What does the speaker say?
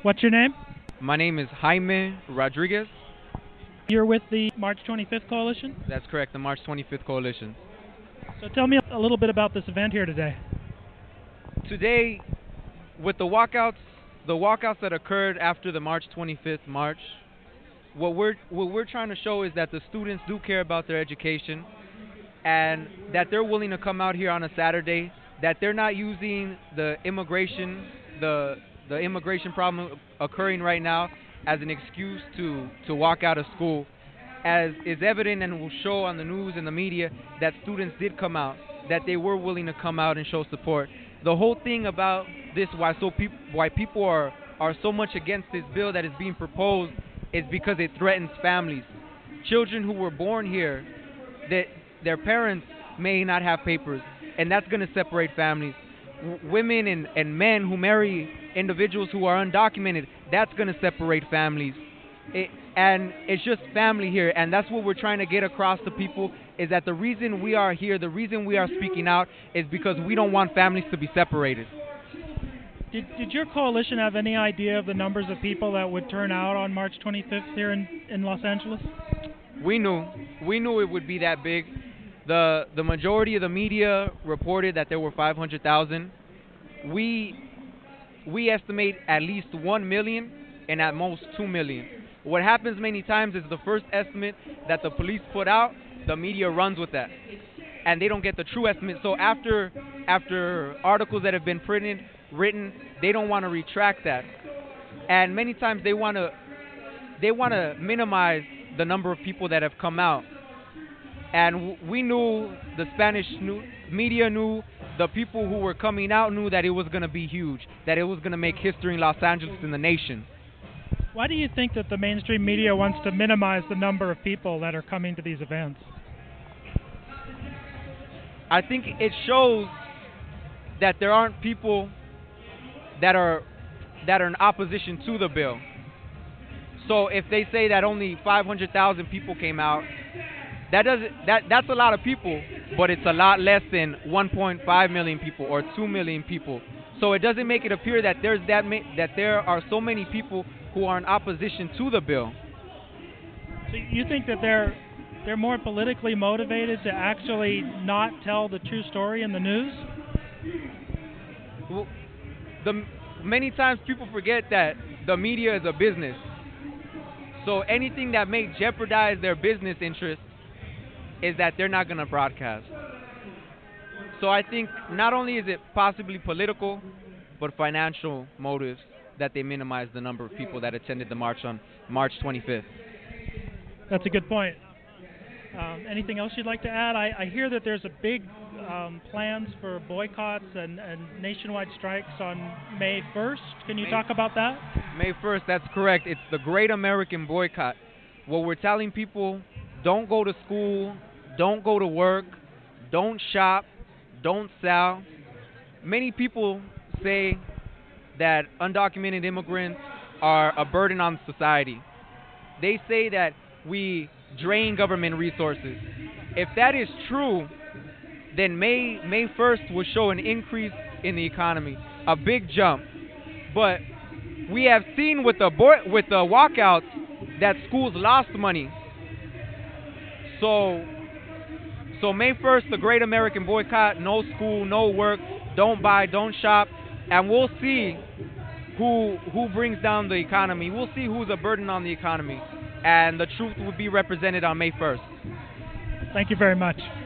What's your name? My name is Jaime Rodriguez. You're with the March 25th Coalition? That's correct, the March 25th Coalition. So tell me a little bit about this event here today. Today, with the walkouts that occurred after the March 25th march, what we're trying to show is that the students do care about their education and that they're willing to come out here on a Saturday, that they're not using the immigration problem occurring right now as an excuse to walk out of school, as is evident and will show on the news and the media that students did come out, that they were willing to come out and show support. The whole thing about this, why people are so much against this bill that is being proposed, is because it threatens families. Children who were born here, that their parents may not have papers, and that's going to separate families. Women and men who marry individuals who are undocumented, that's going to separate families. And it's just family here, and that's what we're trying to get across to people, is that the reason we are here, the reason we are speaking out, is because we don't want families to be separated. Did your coalition have any idea of the numbers of people that would turn out on March 25th here in Los Angeles? We knew it would be that big. The majority of the media reported that there were 500,000. We estimate at least 1 million and at most 2 million. What happens many times is the first estimate that the police put out, the media runs with that, and they don't get the true estimate. So after articles that have been written, they don't want to retract that, and many times they want to minimize the number of people that have come out. And we knew, the Spanish media knew, the people who were coming out knew that it was going to be huge, that it was going to make history in Los Angeles and the nation. Why do you think that the mainstream media wants to minimize the number of people that are coming to these events? I think it shows that there aren't people that are in opposition to the bill. So if they say that only 500,000 people came out, that's a lot of people, but it's a lot less than 1.5 million people or 2 million people. So it doesn't make it appear that there are so many people who are in opposition to the bill. So you think that they're more politically motivated to actually not tell the true story in the news? Well, many times people forget that the media is a business. So anything that may jeopardize their business interests is that they're not going to broadcast. So I think not only is it possibly political, but financial motives that they minimize the number of people that attended the march on March 25th. That's a good point. Anything else you'd like to add? I hear that there's a big plans for boycotts and nationwide strikes on May 1st. Can you talk about that? May 1st, that's correct. It's the Great American Boycott. What we're telling people, don't go to school, don't go to work, don't shop, don't sell. Many people say that undocumented immigrants are a burden on society. They say that we drain government resources. If that is true, then May 1st will show an increase in the economy, a big jump. But we have seen with the walkouts that schools lost money. So May 1st, the Great American Boycott, no school, no work, don't buy, don't shop, and we'll see who brings down the economy. We'll see who's a burden on the economy, and the truth will be represented on May 1st. Thank you very much.